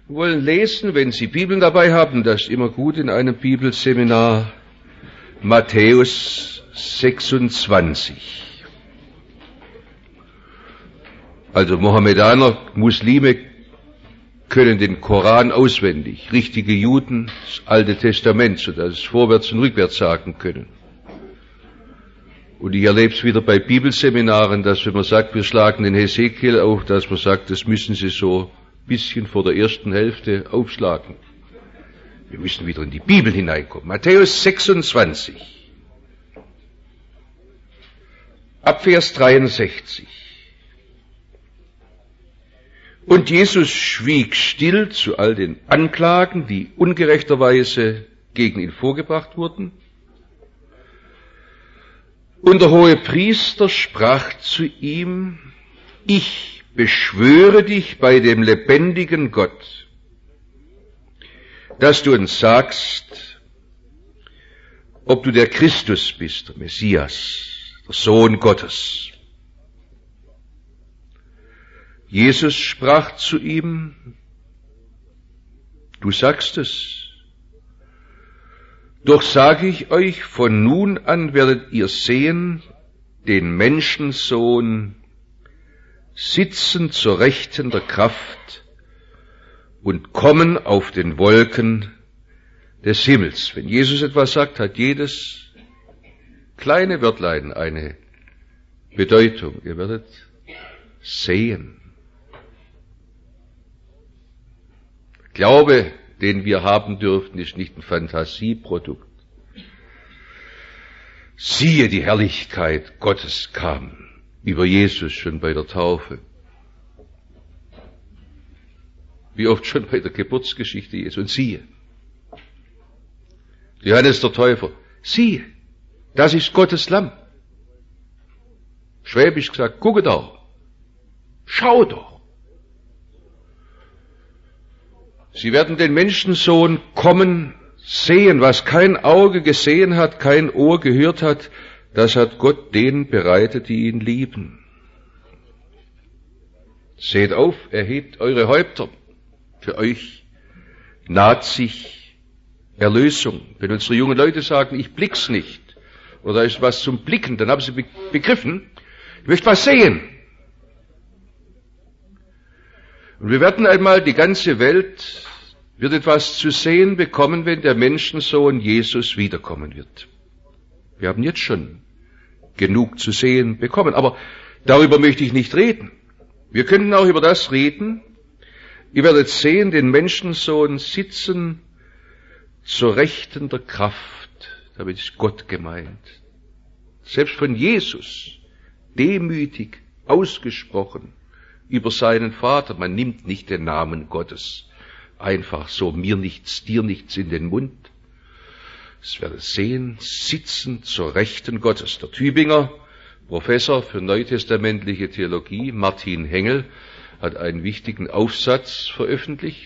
Wir wollen lesen, wenn Sie Bibeln dabei haben, das ist immer gut in einem Bibelseminar, Matthäus 26. Also Mohammedaner, Muslime können den Koran auswendig, richtige Juden das Alte Testament, sodass es vorwärts und rückwärts sagen können. Und ich erlebe es wieder bei Bibelseminaren, dass wenn man sagt, wir schlagen den Hesekiel auf, dass man sagt, das müssen Sie so ein bisschen vor der ersten Hälfte aufschlagen. Wir müssen wieder in die Bibel hineinkommen. Matthäus 26, ab Vers 63. Und Jesus schwieg still zu all den Anklagen, die ungerechterweise gegen ihn vorgebracht wurden. Und der Hohepriester sprach zu ihm: Ich beschwöre dich bei dem lebendigen Gott, dass du uns sagst, ob du der Christus bist, der Messias, der Sohn Gottes. Jesus sprach zu ihm: Du sagst es. Doch sage ich euch, von nun an werdet ihr sehen, den Menschensohn sitzen zur Rechten der Kraft und kommen auf den Wolken des Himmels. Wenn Jesus etwas sagt, hat jedes kleine Wörtlein eine Bedeutung. Ihr werdet sehen. Glaube, den wir haben dürften, ist nicht ein Fantasieprodukt. Siehe, die Herrlichkeit Gottes kam über Jesus schon bei der Taufe. Wie oft schon bei der Geburtsgeschichte Jesu. Und siehe, Johannes der Täufer, siehe, das ist Gottes Lamm. Schwäbisch gesagt, gucke doch, schau doch. Sie werden den Menschensohn kommen sehen, was kein Auge gesehen hat, kein Ohr gehört hat, das hat Gott denen bereitet, die ihn lieben. Seht auf, erhebt eure Häupter, für euch naht sich Erlösung. Wenn unsere jungen Leute sagen, ich blick's nicht, oder da ist was zum Blicken, dann haben sie begriffen, ich möchte was sehen. Und wir werden einmal, die ganze Welt wird etwas zu sehen bekommen, wenn der Menschensohn Jesus wiederkommen wird. Wir haben jetzt schon genug zu sehen bekommen, aber darüber möchte ich nicht reden. Wir können auch über das reden. Ihr werdet sehen, den Menschensohn sitzen zur Rechten der Kraft. Damit ist Gott gemeint. Selbst von Jesus, demütig ausgesprochen, über seinen Vater. Man nimmt nicht den Namen Gottes einfach so, mir nichts, dir nichts in den Mund. Es werdet sehen, sitzen zur Rechten Gottes. Der Tübinger Professor für neutestamentliche Theologie, Martin Hengel, hat einen wichtigen Aufsatz veröffentlicht,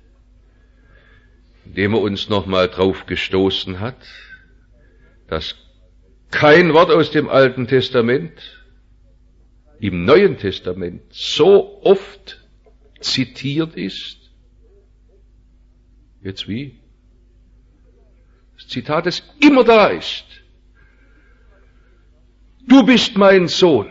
in dem er uns nochmal drauf gestoßen hat, dass kein Wort aus dem Alten Testament im Neuen Testament so oft zitiert ist. Jetzt wie? Das Zitat, das immer da ist. Du bist mein Sohn,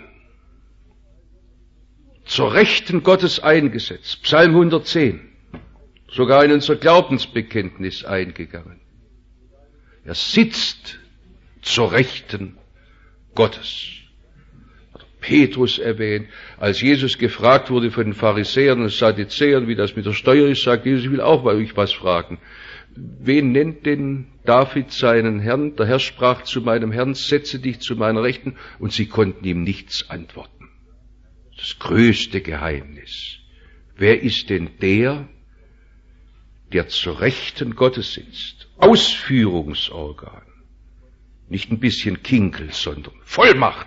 zur Rechten Gottes eingesetzt. Psalm 110, sogar in unser Glaubensbekenntnis eingegangen. Er sitzt zur Rechten Gottes. Petrus erwähnt, als Jesus gefragt wurde von den Pharisäern und Sadduzäern, wie das mit der Steuer ist, sagt Jesus, ich will auch bei euch was fragen. Wen nennt denn David seinen Herrn? Der Herr sprach zu meinem Herrn, setze dich zu meiner Rechten, und sie konnten ihm nichts antworten. Das größte Geheimnis. Wer ist denn der zur Rechten Gottes sitzt? Ausführungsorgan. Nicht ein bisschen Kinkel, sondern Vollmacht.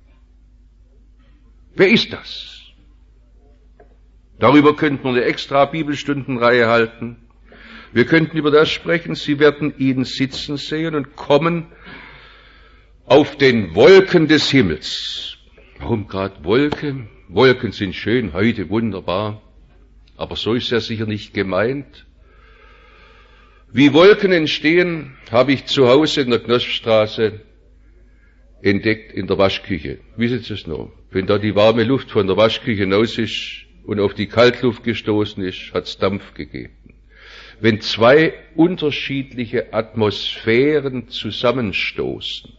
Wer ist das? Darüber könnten wir eine extra Bibelstundenreihe halten. Wir könnten über das sprechen, sie werden ihn sitzen sehen und kommen auf den Wolken des Himmels. Warum gerade Wolken? Wolken sind schön, heute wunderbar. Aber so ist er sicher nicht gemeint. Wie Wolken entstehen, habe ich zu Hause in der Knospenstraße entdeckt in der Waschküche. Wissen Sie es noch? Wenn da die warme Luft von der Waschküche hinaus ist und auf die Kaltluft gestoßen ist, hat es Dampf gegeben. Wenn zwei unterschiedliche Atmosphären zusammenstoßen,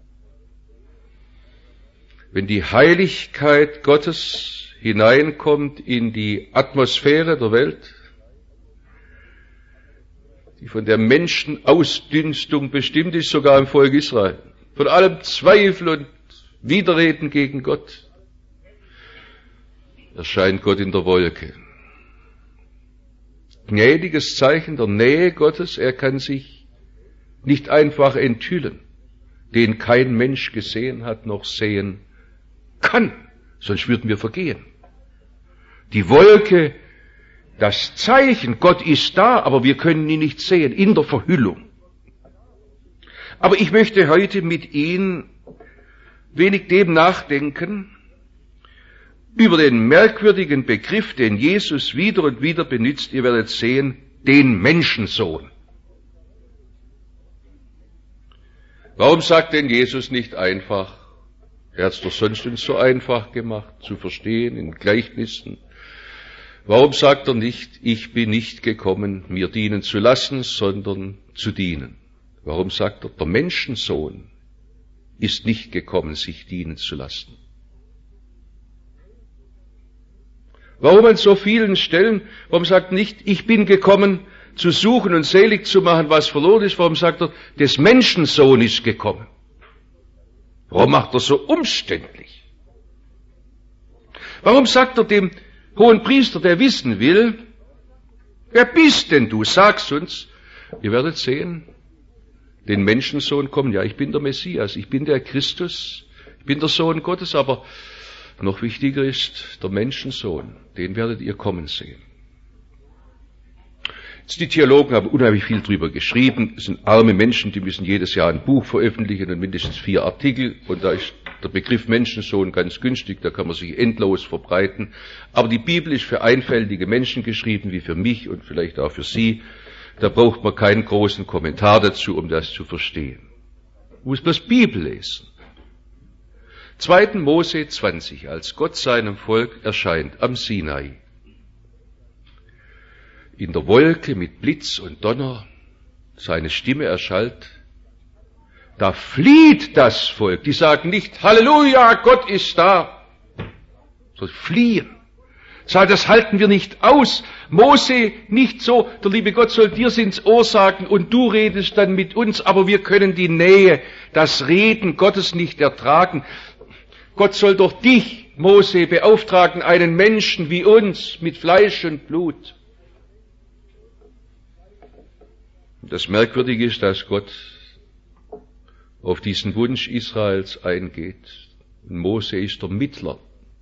wenn die Heiligkeit Gottes hineinkommt in die Atmosphäre der Welt, die von der Menschenausdünstung bestimmt ist, sogar im Volk Israel, von allem Zweifel und Widerreden gegen Gott, erscheint Gott in der Wolke. Gnädiges Zeichen der Nähe Gottes, er kann sich nicht einfach enthüllen, den kein Mensch gesehen hat noch sehen kann, sonst würden wir vergehen. Die Wolke, das Zeichen, Gott ist da, aber wir können ihn nicht sehen, in der Verhüllung. Aber ich möchte heute mit Ihnen wenig dem nachdenken, über den merkwürdigen Begriff, den Jesus wieder und wieder benutzt, ihr werdet sehen, den Menschensohn. Warum sagt denn Jesus nicht einfach, er hat es doch sonst uns so einfach gemacht, zu verstehen in Gleichnissen. Warum sagt er nicht, ich bin nicht gekommen, mir dienen zu lassen, sondern zu dienen? Warum sagt er, der Menschensohn ist nicht gekommen, sich dienen zu lassen? Warum an so vielen Stellen, warum sagt er nicht, ich bin gekommen, zu suchen und selig zu machen, was verloren ist? Warum sagt er, des Menschensohn ist gekommen? Warum macht er so umständlich? Warum sagt er dem hohen Priester, der wissen will, wer bist denn du? Sag's uns. Ihr werdet sehen, den Menschensohn kommen. Ja, ich bin der Messias, ich bin der Christus, ich bin der Sohn Gottes, aber noch wichtiger ist der Menschensohn. Den werdet ihr kommen sehen. Die Theologen haben unheimlich viel drüber geschrieben. Es sind arme Menschen, die müssen jedes Jahr ein Buch veröffentlichen und mindestens 4 Artikel. Und da ist der Begriff Menschensohn ganz günstig, da kann man sich endlos verbreiten. Aber die Bibel ist für einfältige Menschen geschrieben, wie für mich und vielleicht auch für Sie. Da braucht man keinen großen Kommentar dazu, um das zu verstehen. Man muss bloß Bibel lesen. 2. Mose 20, als Gott seinem Volk erscheint am Sinai. In der Wolke mit Blitz und Donner, seine Stimme erschallt, da flieht das Volk. Die sagen nicht, Halleluja, Gott ist da, sondern fliehen. Sagen, das halten wir nicht aus. Mose, nicht so, der liebe Gott soll dir's ins Ohr sagen und du redest dann mit uns, aber wir können die Nähe, das Reden Gottes nicht ertragen. Gott soll doch dich, Mose, beauftragen, einen Menschen wie uns, mit Fleisch und Blut. Das Merkwürdige ist, dass Gott auf diesen Wunsch Israels eingeht. Und Mose ist der Mittler.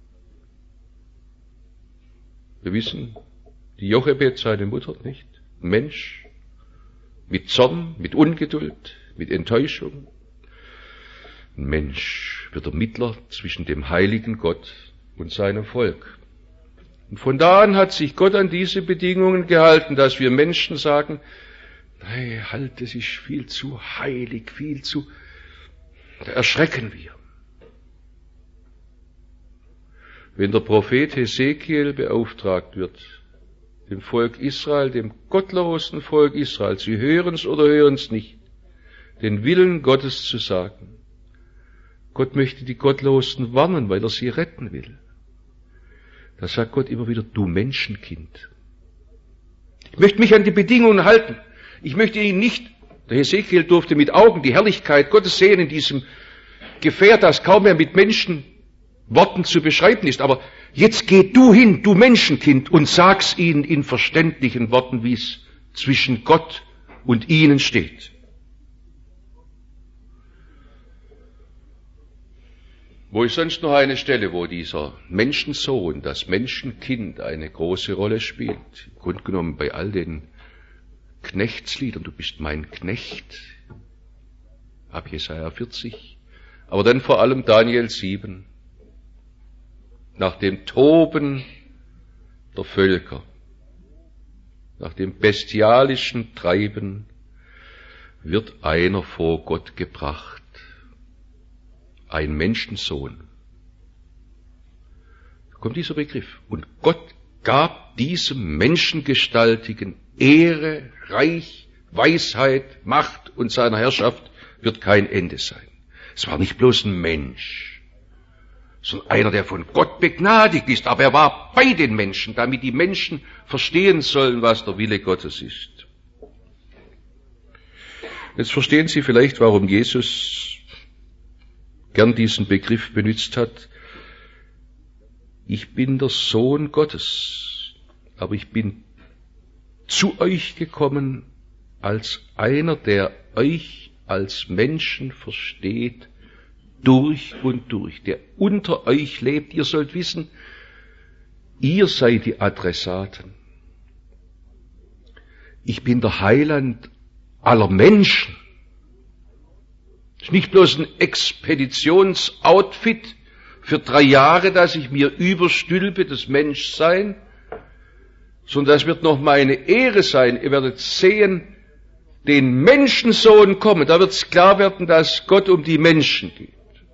Wir wissen, die Jochebed, seine Mutter, nicht? Mensch, mit Zorn, mit Ungeduld, mit Enttäuschung. Ein Mensch wird der Mittler zwischen dem heiligen Gott und seinem Volk. Und von da an hat sich Gott an diese Bedingungen gehalten, dass wir Menschen sagen, nein, halt, das ist viel zu heilig, viel zu... Da erschrecken wir. Wenn der Prophet Hesekiel beauftragt wird, dem Volk Israel, dem gottlosen Volk Israel, sie hören's oder hören's nicht, den Willen Gottes zu sagen. Gott möchte die Gottlosen warnen, weil er sie retten will. Da sagt Gott immer wieder, du Menschenkind. Ich möchte mich an die Bedingungen halten. Ich möchte ihn nicht, der Hesekiel durfte mit Augen die Herrlichkeit Gottes sehen in diesem Gefährt, das kaum mehr mit Menschenworten zu beschreiben ist. Aber jetzt geh du hin, du Menschenkind, und sag's ihnen in verständlichen Worten, wie es zwischen Gott und ihnen steht. Wo ist sonst noch eine Stelle, wo dieser Menschensohn, das Menschenkind, eine große Rolle spielt? Im Grunde genommen bei all den Knechtsliedern, du bist mein Knecht, ab Jesaja 40, aber dann vor allem Daniel 7, nach dem Toben der Völker, nach dem bestialischen Treiben, wird einer vor Gott gebracht, ein Menschensohn. Da kommt dieser Begriff. Und Gott gab diesem Menschengestaltigen Ehre, Reich, Weisheit, Macht, und seiner Herrschaft wird kein Ende sein. Es war nicht bloß ein Mensch, sondern einer, der von Gott begnadigt ist, aber er war bei den Menschen, damit die Menschen verstehen sollen, was der Wille Gottes ist. Jetzt verstehen Sie vielleicht, warum Jesus gern diesen Begriff benutzt hat. Ich bin der Sohn Gottes, aber ich bin zu euch gekommen als einer, der euch als Menschen versteht, durch und durch, der unter euch lebt. Ihr sollt wissen, ihr seid die Adressaten. Ich bin der Heiland aller Menschen. Es ist nicht bloß ein Expeditionsoutfit für 3 Jahre, dass ich mir überstülpe, das Menschsein, sondern das wird noch meine Ehre sein. Ihr werdet sehen, den Menschensohn kommen. Da wird es klar werden, dass Gott um die Menschen geht.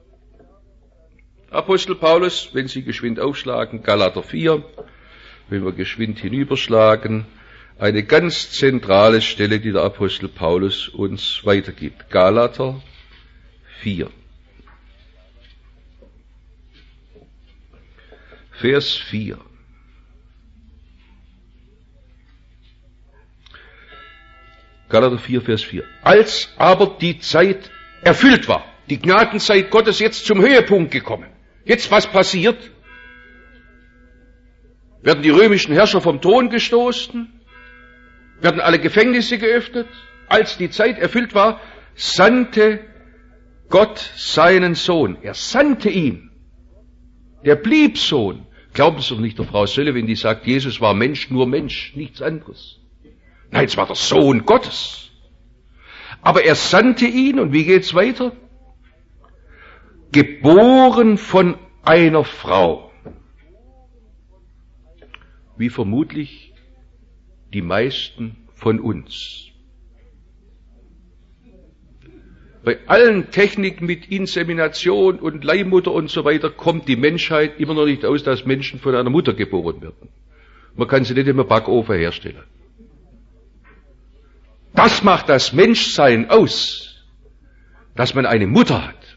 Apostel Paulus, wenn Sie geschwind aufschlagen, Galater 4, wenn wir geschwind hinüberschlagen, eine ganz zentrale Stelle, die der Apostel Paulus uns weitergibt. Galater 4. Vers 4. Galater 4, Vers 4. Als aber die Zeit erfüllt war, die Gnadenzeit Gottes jetzt zum Höhepunkt gekommen. Jetzt was passiert? Werden die römischen Herrscher vom Thron gestoßen? Werden alle Gefängnisse geöffnet? Als die Zeit erfüllt war, sandte Gott seinen Sohn. Er sandte ihn. Der blieb Sohn. Glauben Sie doch nicht der Frau Sölle, wenn die sagt, Jesus war Mensch, nur Mensch, nichts anderes. Nein, es war der Sohn Gottes. Aber er sandte ihn, und wie geht's weiter? Geboren von einer Frau. Wie vermutlich die meisten von uns. Bei allen Techniken mit Insemination und Leihmutter und so weiter kommt die Menschheit immer noch nicht aus, dass Menschen von einer Mutter geboren werden. Man kann sie nicht im Backofen herstellen. Das macht das Menschsein aus, dass man eine Mutter hat.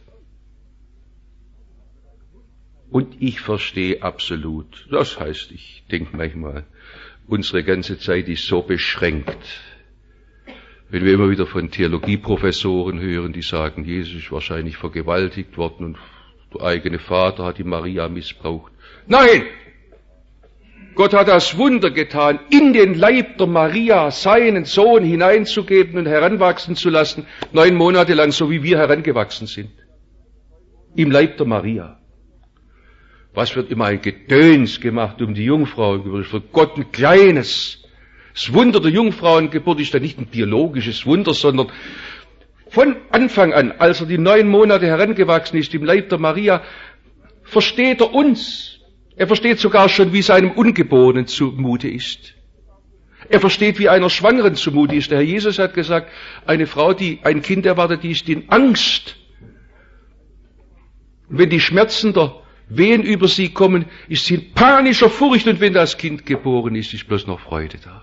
Und ich verstehe absolut, das heißt, ich denke manchmal, unsere ganze Zeit ist so beschränkt. Wenn wir immer wieder von Theologieprofessoren hören, die sagen, Jesus ist wahrscheinlich vergewaltigt worden und der eigene Vater hat die Maria missbraucht. Nein! Gott hat das Wunder getan, in den Leib der Maria seinen Sohn hineinzugeben und heranwachsen zu lassen, 9 Monate lang, so wie wir herangewachsen sind. Im Leib der Maria. Was wird immer ein Gedöns gemacht um die Jungfrauengeburt? Für Gott ein kleines. Das Wunder der Jungfrauengeburt ist ja nicht ein biologisches Wunder, sondern von Anfang an, als er die 9 Monate herangewachsen ist im Leib der Maria, versteht er uns. Er versteht sogar schon, wie seinem Ungeborenen zumute ist. Er versteht, wie einer Schwangeren zumute ist. Der Herr Jesus hat gesagt, eine Frau, die ein Kind erwartet, die ist in Angst. Und wenn die Schmerzen der Wehen über sie kommen, ist sie in panischer Furcht. Und wenn das Kind geboren ist, ist bloß noch Freude da.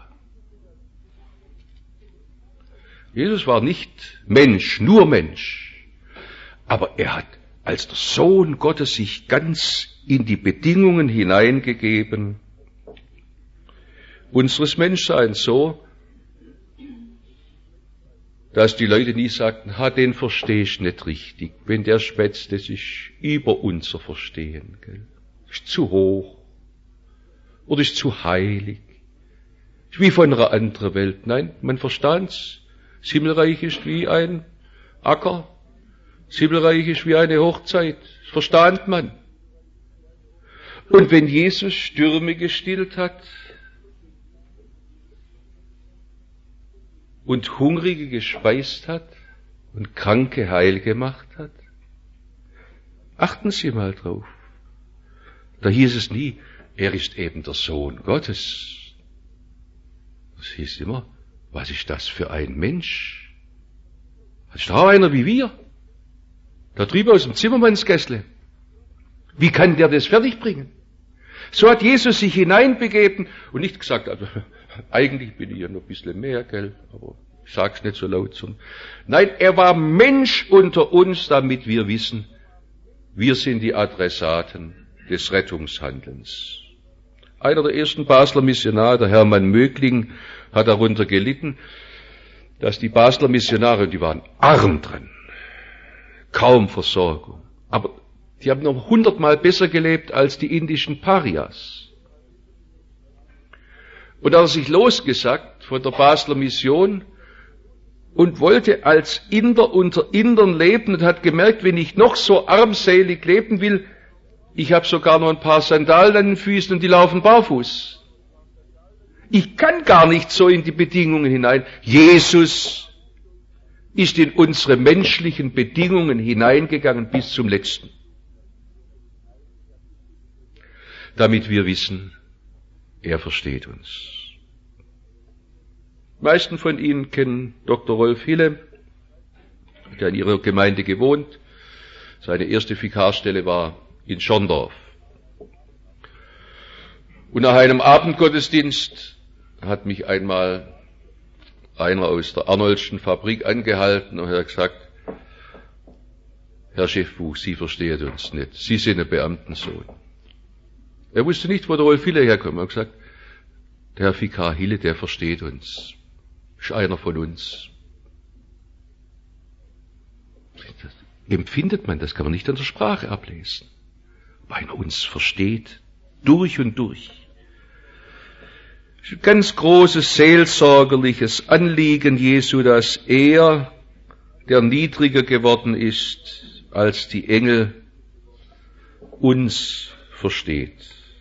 Jesus war nicht Mensch, nur Mensch. Aber er hat als der Sohn Gottes sich ganz in die Bedingungen hineingegeben, unseres Menschseins, so, dass die Leute nie sagten, den verstehe ich nicht richtig. Wenn der schwätzt, das ist über unser Verstehen. Gell? Ist zu hoch. Oder ist zu heilig. Ist wie von einer anderen Welt. Nein, man verstand's. Das Himmelreich ist wie ein Acker. Das Himmelreich ist wie eine Hochzeit. Das verstand man. Und wenn Jesus Stürme gestillt hat und Hungrige gespeist hat und Kranke heil gemacht hat, achten Sie mal drauf. Da hieß es nie, er ist eben der Sohn Gottes. Das hieß immer, was ist das für ein Mensch? Das ist auch einer wie wir. Da drüben aus dem Zimmermannsgässle. Wie kann der das fertigbringen? So hat Jesus sich hineinbegeben und nicht gesagt, also eigentlich bin ich ja noch ein bisschen mehr, gell, aber ich sag's nicht so laut. Nein, er war Mensch unter uns, damit wir wissen, wir sind die Adressaten des Rettungshandelns. Einer der ersten Basler Missionare, der Hermann Mögling, hat darunter gelitten, dass die Basler Missionare, die waren arm dran, kaum Versorgung, aber die haben noch 100-mal besser gelebt als die indischen Parias. Und da hat er sich losgesagt von der Basler Mission und wollte als Inder unter Indern leben und hat gemerkt, wenn ich noch so armselig leben will, ich habe sogar noch ein paar Sandalen an den Füßen und die laufen barfuß. Ich kann gar nicht so in die Bedingungen hinein. Jesus ist in unsere menschlichen Bedingungen hineingegangen bis zum Letzten. Damit wir wissen, er versteht uns. Die meisten von Ihnen kennen Dr. Rolf Hille, der in Ihrer Gemeinde gewohnt. Seine erste Vikarstelle war in Schorndorf. Und nach einem Abendgottesdienst hat mich einmal einer aus der Arnoldschen Fabrik angehalten und hat gesagt, Herr Schiffbuch, Sie verstehen uns nicht. Sie sind ein Beamtensohn. Er wusste nicht, wo der Rolf Hille herkommt. Er hat gesagt, der Herr Vikar Hille, der versteht uns. Ist einer von uns. Das empfindet man, das kann man nicht an der Sprache ablesen. Ob einer uns versteht, durch und durch. Das ist ein ganz großes seelsorgerliches Anliegen Jesu, dass er, der niedriger geworden ist als die Engel, uns versteht.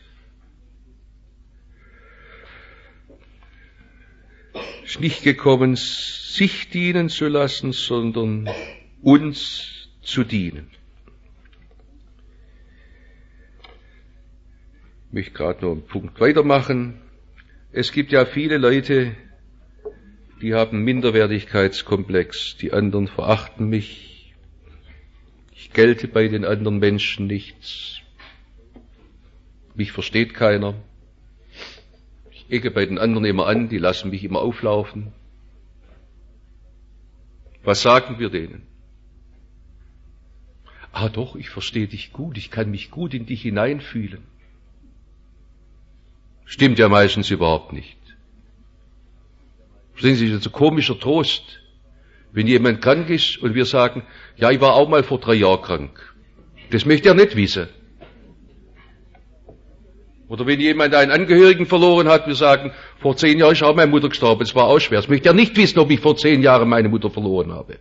Ist nicht gekommen, sich dienen zu lassen, sondern uns zu dienen. Ich möchte gerade noch einen Punkt weitermachen. Es gibt ja viele Leute, die haben Minderwertigkeitskomplex. Die anderen verachten mich. Ich gelte bei den anderen Menschen nichts. Mich versteht keiner. Ich ecke bei den anderen immer an, die lassen mich immer auflaufen. Was sagen wir denen? Ah doch, ich verstehe dich gut, ich kann mich gut in dich hineinfühlen. Stimmt ja meistens überhaupt nicht. Verstehen Sie, das ist ein komischer Trost, wenn jemand krank ist und wir sagen, ja, ich war auch mal vor 3 Jahren krank. Das möchte er nicht wissen. Oder wenn jemand einen Angehörigen verloren hat, wir sagen, vor 10 Jahren ist auch meine Mutter gestorben, es war auch schwer. Das möchte er nicht wissen, ob ich vor 10 Jahren meine Mutter verloren habe.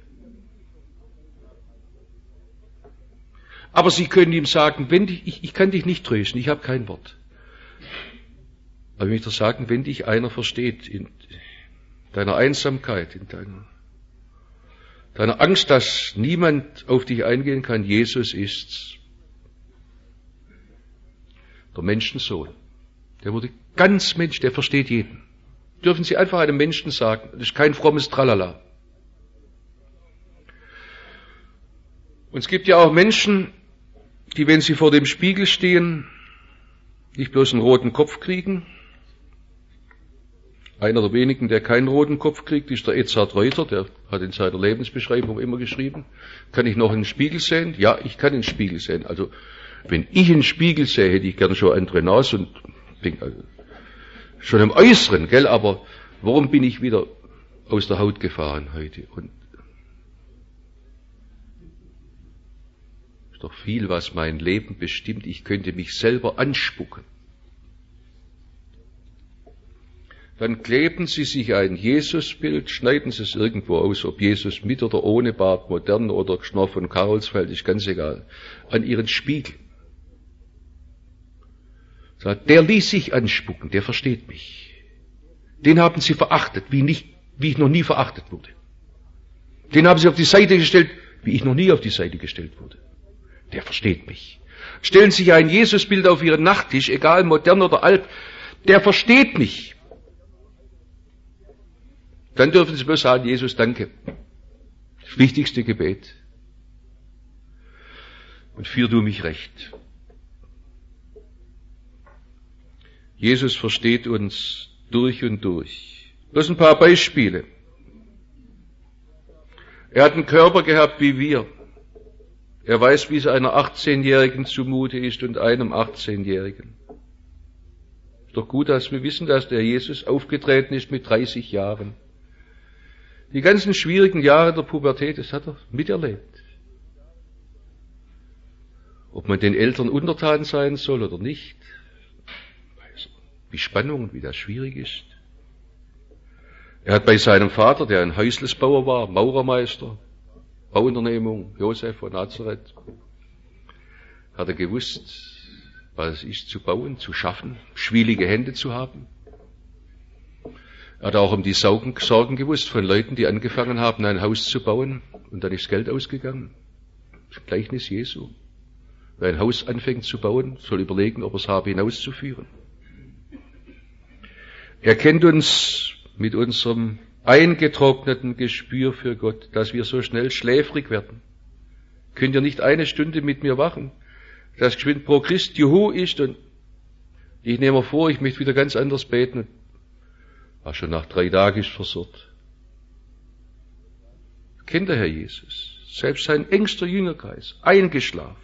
Aber Sie können ihm sagen, ich kann dich nicht trösten, ich habe kein Wort. Aber ich möchte sagen, wenn dich einer versteht in deiner Einsamkeit, in deiner Angst, dass niemand auf dich eingehen kann, Jesus ist's. Der Menschensohn. Der wurde ganz Mensch, der versteht jeden. Dürfen Sie einfach einem Menschen sagen, das ist kein frommes Tralala. Und es gibt ja auch Menschen, die, wenn sie vor dem Spiegel stehen, nicht bloß einen roten Kopf kriegen. Einer der wenigen, der keinen roten Kopf kriegt, ist der Edzard Reuter, der hat in seiner Lebensbeschreibung immer geschrieben, kann ich noch einen Spiegel sehen? Ja, ich kann einen Spiegel sehen. Also, wenn ich einen Spiegel sehe, hätte ich gerne schon andere Nase und bin schon im Äußeren, gell, aber warum bin ich wieder aus der Haut gefahren heute? Und ist doch viel, was mein Leben bestimmt. Ich könnte mich selber anspucken. Dann kleben Sie sich ein Jesusbild, schneiden Sie es irgendwo aus, ob Jesus mit oder ohne Bart, modern oder Schnorr von Karolsfeld, ist ganz egal, an Ihren Spiegel. Der ließ sich anspucken, der versteht mich. Den haben Sie verachtet, wie ich noch nie verachtet wurde. Den haben Sie auf die Seite gestellt, wie ich noch nie auf die Seite gestellt wurde. Der versteht mich. Stellen Sie sich ein Jesusbild auf Ihren Nachttisch, egal modern oder alt, der versteht mich. Dann dürfen Sie bloß sagen, Jesus, danke. Das wichtigste Gebet. Und führ du mich recht. Jesus versteht uns durch und durch. Bloß ein paar Beispiele. Er hat einen Körper gehabt wie wir. Er weiß, wie es einer 18-Jährigen zumute ist und einem 18-Jährigen. Ist doch gut, dass wir wissen, dass der Jesus aufgetreten ist mit 30 Jahren. Die ganzen schwierigen Jahre der Pubertät, das hat er miterlebt. Ob man den Eltern untertan sein soll oder nicht, wie Spannung und wie das schwierig ist. Er hat bei seinem Vater, der ein Häuslesbauer war, Maurermeister, Bauunternehmung, Josef von Nazareth, hat er gewusst, was es ist zu bauen, zu schaffen, schwielige Hände zu haben. Er hat auch um die Sorgen gewusst von Leuten, die angefangen haben, ein Haus zu bauen und dann ist Geld ausgegangen. Das Gleichnis Jesu. Wer ein Haus anfängt zu bauen, soll überlegen, ob er es habe, hinauszuführen. Er kennt uns mit unserem eingetrockneten Gespür für Gott, dass wir so schnell schläfrig werden. Könnt ihr nicht eine Stunde mit mir wachen, dass geschwind pro Christ Juhu ist und ich nehme mir vor, ich möchte wieder ganz anders beten. War schon nach 3 Tagen ist versorgt. Kennt der Herr Jesus, selbst sein engster Jüngerkreis, eingeschlafen.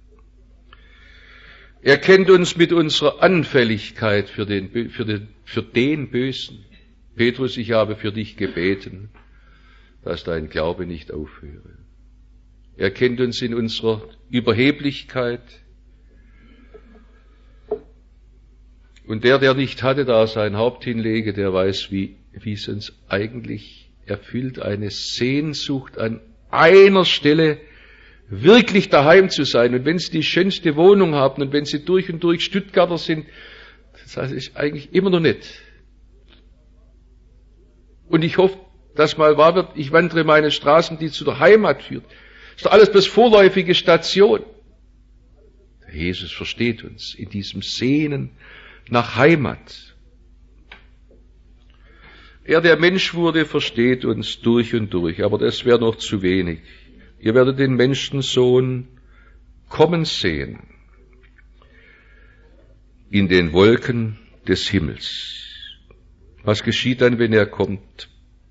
Er kennt uns mit unserer Anfälligkeit für den Bösen. Petrus, ich habe für dich gebeten, dass dein Glaube nicht aufhöre. Er kennt uns in unserer Überheblichkeit. Und der nicht hatte, da sein Haupt hinlege, der weiß, wie es uns eigentlich erfüllt, eine Sehnsucht an einer Stelle wirklich daheim zu sein. Und wenn Sie die schönste Wohnung haben und wenn Sie durch und durch Stuttgarter sind, das heißt, ist eigentlich immer noch nicht. Und ich hoffe, dass mal wahr wird, ich wandere meine Straßen, die zu der Heimat führt. Das ist doch alles bloß vorläufige Station. Der Jesus versteht uns in diesem Sehnen nach Heimat. Er, der Mensch wurde, versteht uns durch und durch, aber das wäre noch zu wenig. Ihr werdet den Menschensohn kommen sehen in den Wolken des Himmels. Was geschieht dann, wenn er kommt?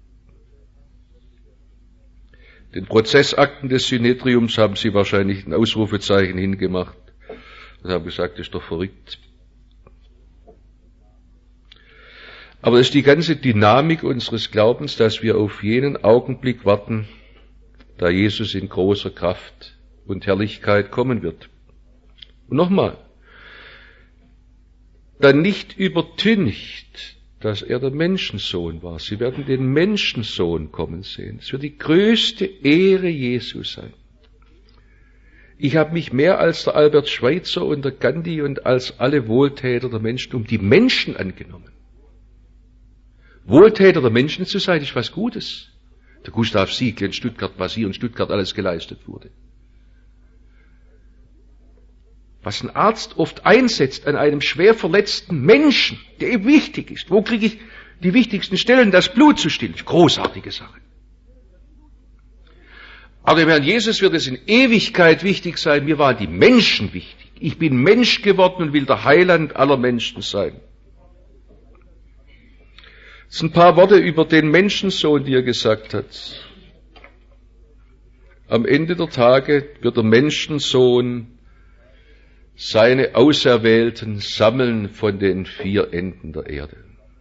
Den Prozessakten des Synedriums haben sie wahrscheinlich ein Ausrufezeichen hingemacht und haben gesagt, das ist doch verrückt. Aber es ist die ganze Dynamik unseres Glaubens, dass wir auf jenen Augenblick warten, da Jesus in großer Kraft und Herrlichkeit kommen wird. Und nochmal, dann nicht übertüncht, dass er der Menschensohn war. Sie werden den Menschensohn kommen sehen. Es wird die größte Ehre Jesu sein. Ich habe mich mehr als der Albert Schweitzer und der Gandhi und als alle Wohltäter der Menschen um die Menschen angenommen. Wohltäter der Menschen zu sein, ist was Gutes. Der Gustav Siegel in Stuttgart, was hier in Stuttgart alles geleistet wurde. Was ein Arzt oft einsetzt an einem schwer verletzten Menschen, der ihm wichtig ist. Wo kriege ich die wichtigsten Stellen, das Blut zu stillen? Großartige Sache. Aber dem Herrn Jesus wird es in Ewigkeit wichtig sein, mir waren die Menschen wichtig. Ich bin Mensch geworden und will der Heiland aller Menschen sein. Das sind ein paar Worte über den Menschensohn, die er gesagt hat. Am Ende der Tage wird der Menschensohn seine Auserwählten sammeln von den 4 Enden der Erde.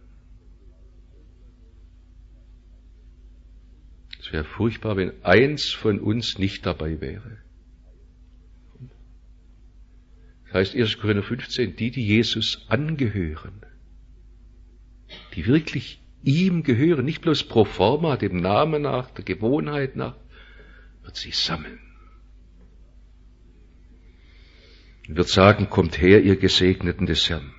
Es wäre furchtbar, wenn eins von uns nicht dabei wäre. Das heißt 1. Korinther 15, die Jesus angehören, die wirklich ihm gehören, nicht bloß pro forma, dem Namen nach, der Gewohnheit nach, wird sie sammeln. Und wird sagen, kommt her, ihr Gesegneten des Herrn.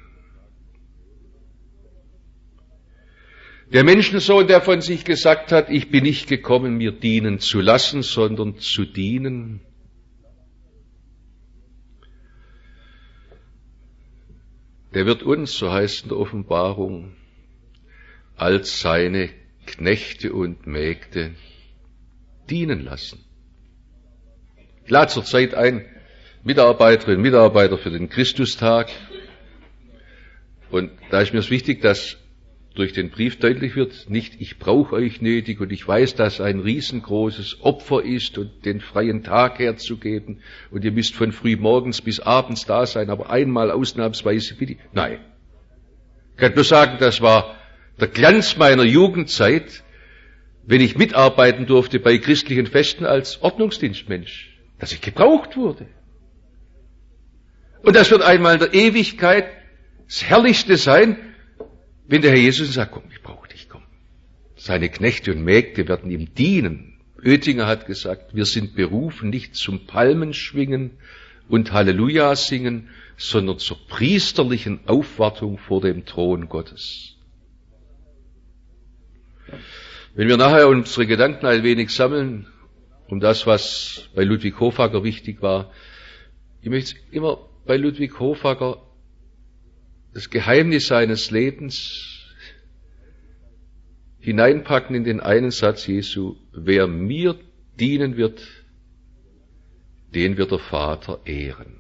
Der Menschensohn, der von sich gesagt hat, ich bin nicht gekommen, mir dienen zu lassen, sondern zu dienen. Der wird uns, so heißt in der Offenbarung, als seine Knechte und Mägde dienen lassen. Ich lade zurzeit ein, Mitarbeiterinnen und Mitarbeiter für den Christustag. Und da ist mir es wichtig, dass durch den Brief deutlich wird, nicht ich brauche euch nötig und ich weiß, dass ein riesengroßes Opfer ist und den freien Tag herzugeben und ihr müsst von früh morgens bis abends da sein, aber einmal ausnahmsweise bitte. Nein. Ich kann nur sagen, das war der Glanz meiner Jugendzeit, wenn ich mitarbeiten durfte bei christlichen Festen als Ordnungsdienstmensch, dass ich gebraucht wurde. Und das wird einmal in der Ewigkeit das Herrlichste sein, wenn der Herr Jesus sagt, komm, ich brauche dich, komm. Seine Knechte und Mägde werden ihm dienen. Oettinger hat gesagt, wir sind berufen nicht zum Palmenschwingen und Halleluja singen, sondern zur priesterlichen Aufwartung vor dem Thron Gottes. Wenn wir nachher unsere Gedanken ein wenig sammeln, um das, was bei Ludwig Hofacker wichtig war, ich möchte immer bei Ludwig Hofacker das Geheimnis seines Lebens hineinpacken in den einen Satz Jesu, wer mir dienen wird, den wird der Vater ehren.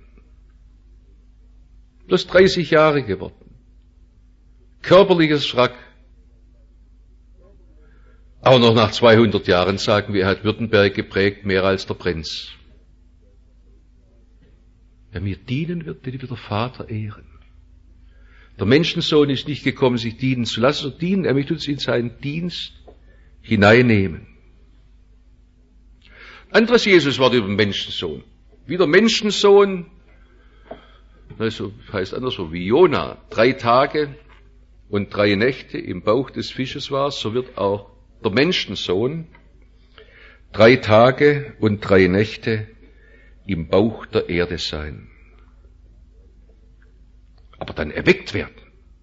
Bloß 30 Jahre geworden. Körperliches Wrack. Aber noch nach 200 Jahren sagen wir, er hat Württemberg geprägt, mehr als der Prinz. Wer mir dienen wird, den wird der Vater ehren. Der Menschensohn ist nicht gekommen, sich dienen zu lassen, sondern dienen, er möchte uns in seinen Dienst hineinnehmen. Anderes Jesuswort über den Menschensohn. Wie der Menschensohn, also heißt anderswo, wie Jona 3 Tage und 3 Nächte im Bauch des Fisches war, so wird auch der Menschensohn 3 Tage und 3 Nächte im Bauch der Erde sein. Aber dann erweckt werden.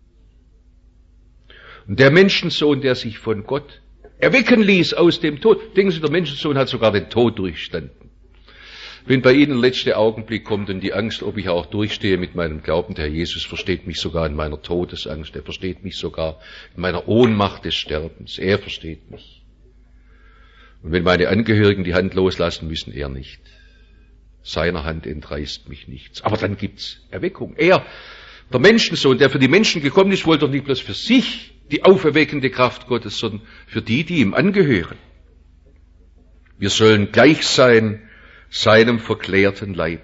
Und der Menschensohn, der sich von Gott erwecken ließ aus dem Tod, denken Sie, der Menschensohn hat sogar den Tod durchstanden. Wenn bei Ihnen der letzte Augenblick kommt und die Angst, ob ich auch durchstehe mit meinem Glauben, der Herr Jesus versteht mich sogar in meiner Todesangst, er versteht mich sogar in meiner Ohnmacht des Sterbens, er versteht mich. Und wenn meine Angehörigen die Hand loslassen müssen, er nicht. Seiner Hand entreißt mich nichts. Aber dann gibt's Erweckung. Er, der Menschensohn, der für die Menschen gekommen ist, wollte doch nicht bloß für sich die auferweckende Kraft Gottes, sondern für die, die ihm angehören. Wir sollen gleich sein seinem verklärten Leib.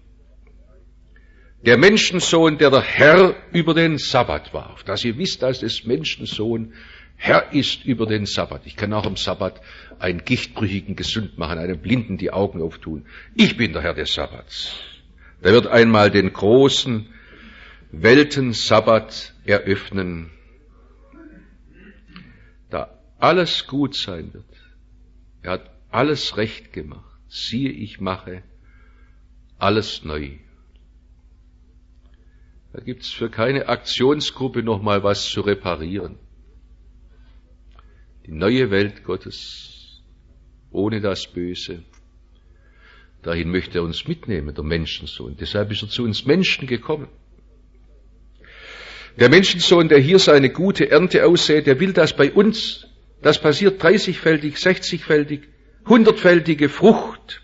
Der Menschensohn, der Herr über den Sabbat war, auf dass ihr wisst, dass des Menschensohn Herr ist über den Sabbat. Ich kann auch am Sabbat einen Gichtbrüchigen gesund machen, einem Blinden die Augen auftun. Ich bin der Herr des Sabbats. Der wird einmal den großen Weltensabbat eröffnen, da alles gut sein wird. Er hat alles recht gemacht. Siehe, ich mache alles neu. Da gibt's für keine Aktionsgruppe noch mal was zu reparieren. Die neue Welt Gottes, ohne das Böse, dahin möchte er uns mitnehmen, der Menschensohn. Deshalb ist er zu uns Menschen gekommen. Der Menschensohn, der hier seine gute Ernte aussät, der will, dass bei uns das passiert 30-fältig, 60-fältig, 100-fältige Frucht.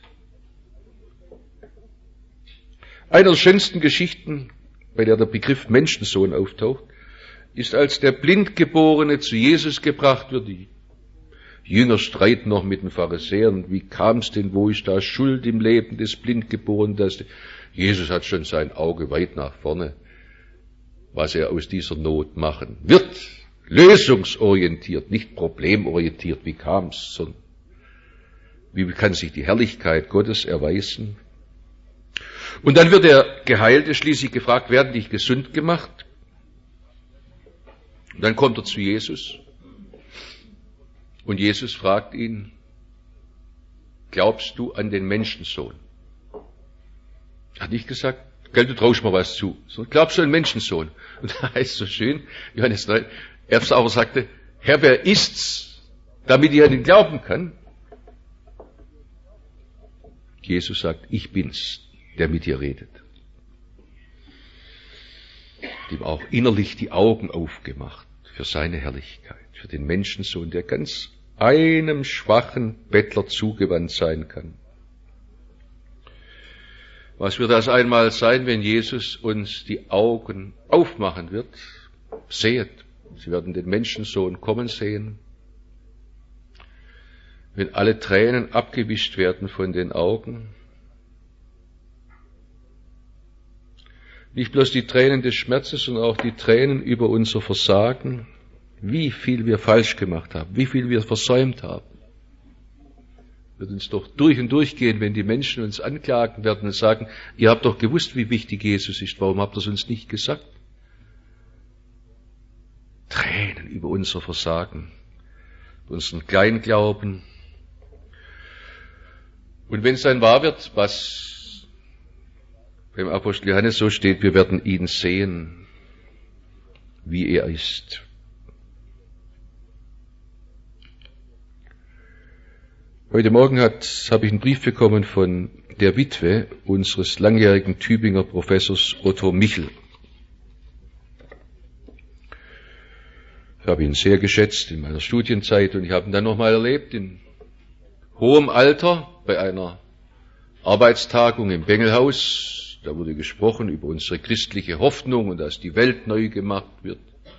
Eine der schönsten Geschichten, bei der der Begriff Menschensohn auftaucht, ist, als der Blindgeborene zu Jesus gebracht wird. Die Jünger streiten noch mit den Pharisäern. Wie kam's denn, wo ist da Schuld im Leben des Blindgeborenen? Jesus hat schon sein Auge weit nach vorne, was er aus dieser Not machen wird. Lösungsorientiert, nicht problemorientiert. Wie kam's, sondern wie kann sich die Herrlichkeit Gottes erweisen? Und dann wird der Geheilte schließlich gefragt, werden dich gesund gemacht? Und dann kommt er zu Jesus. Und Jesus fragt ihn, glaubst du an den Menschensohn? Er hat nicht gesagt, gell, du traust mir was zu, sondern glaubst du an den Menschensohn? Und da heißt es so schön, Johannes 9, er aber sagte, Herr, wer ist's, damit ich an ihn glauben kann? Jesus sagt, ich bin's, der mit dir redet. Hat ihm auch innerlich die Augen aufgemacht für seine Herrlichkeit, für den Menschensohn, der ganz einem schwachen Bettler zugewandt sein kann. Was wird das einmal sein, wenn Jesus uns die Augen aufmachen wird? Sehet, Sie werden den Menschensohn kommen sehen. Wenn alle Tränen abgewischt werden von den Augen. Nicht bloß die Tränen des Schmerzes, sondern auch die Tränen über unser Versagen, wie viel wir falsch gemacht haben, wie viel wir versäumt haben. Wird uns doch durch und durch gehen, wenn die Menschen uns anklagen werden und sagen, ihr habt doch gewusst, wie wichtig Jesus ist, warum habt ihr es uns nicht gesagt? Tränen über unser Versagen, unseren Kleinglauben. Und wenn es dann wahr wird, was beim Apostel Johannes so steht, wir werden ihn sehen, wie er ist. Heute Morgen habe ich einen Brief bekommen von der Witwe unseres langjährigen Tübinger Professors Otto Michel. Ich habe ihn sehr geschätzt in meiner Studienzeit und ich habe ihn dann nochmal erlebt in hohem Alter bei einer Arbeitstagung im Bengelhaus. Da wurde gesprochen über unsere christliche Hoffnung und dass die Welt neu gemacht wird.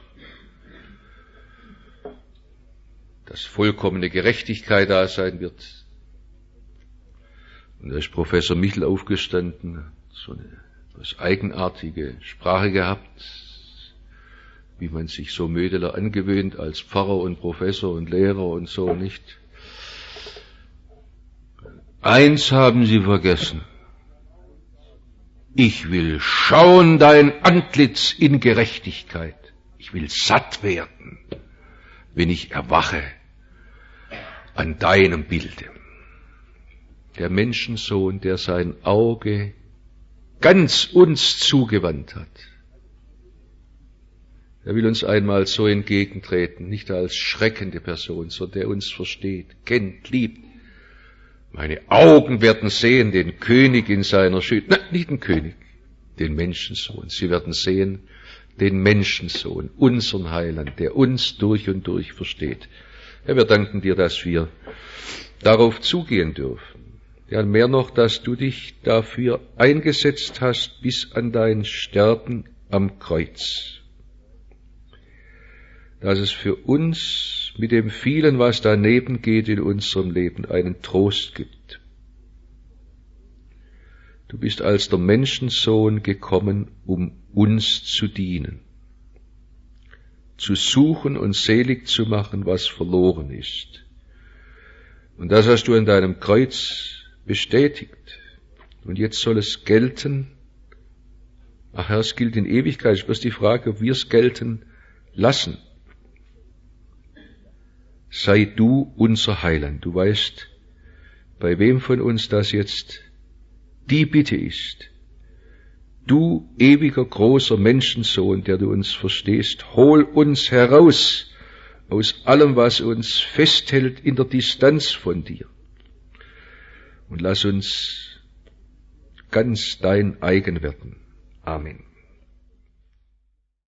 Dass vollkommene Gerechtigkeit da sein wird. Und da ist Professor Michel aufgestanden, so eine etwas eigenartige Sprache gehabt, wie man sich so Mödeler angewöhnt als Pfarrer und Professor und Lehrer und so nicht. Eins haben Sie vergessen. Ich will schauen dein Antlitz in Gerechtigkeit. Ich will satt werden, wenn ich erwache an deinem Bilde. Der Menschensohn, der sein Auge ganz uns zugewandt hat. Er will uns einmal so entgegentreten, nicht als schreckende Person, sondern der uns versteht, kennt, liebt. Meine Augen werden sehen den König in seiner Schönheit. Nein, nicht den König, den Menschensohn. Sie werden sehen den Menschensohn, unseren Heiland, der uns durch und durch versteht. Herr, wir danken dir, dass wir darauf zugehen dürfen. Ja, mehr noch, dass du dich dafür eingesetzt hast bis an dein Sterben am Kreuz. Dass es für uns mit dem vielen, was daneben geht in unserem Leben, einen Trost gibt. Du bist als der Menschensohn gekommen, um uns zu dienen, zu suchen und selig zu machen, was verloren ist. Und das hast du an deinem Kreuz bestätigt. Und jetzt soll es gelten. Ach Herr, es gilt in Ewigkeit. Es ist bloß die Frage, ob wir es gelten lassen. Sei du unser Heiland. Du weißt, bei wem von uns das jetzt die Bitte ist. Du ewiger, großer Menschensohn, der du uns verstehst, hol uns heraus aus allem, was uns festhält in der Distanz von dir. Und lass uns ganz dein eigen werden. Amen.